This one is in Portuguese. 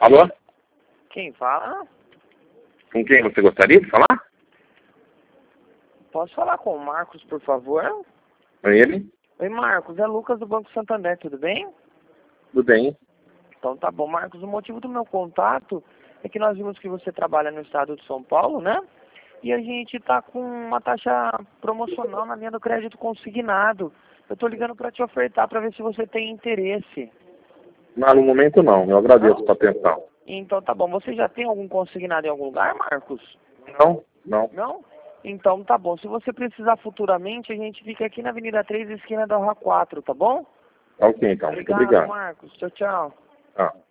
Alô? Quem fala? Com quem você gostaria de falar? Posso falar com o Marcos, por favor? Com ele? Oi, Marcos. É Lucas do Banco Santander, tudo bem? Tudo bem. Então tá bom, Marcos. O motivo do meu contato é que nós vimos que você trabalha no estado de São Paulo, né? E a gente tá com uma taxa promocional na linha do crédito consignado. Eu tô ligando para te ofertar para ver se você tem interesse. Mas no momento não. Eu agradeço Não? sua atenção. Então tá bom. Você já tem algum consignado em algum lugar, Marcos? Não? Não. Não? Então tá bom. Se você precisar futuramente, a gente fica aqui na Avenida 3, esquina da Rua 4, tá bom? Ok, então. Muito Obrigado, obrigado. Marcos. Tchau, tchau. Ah.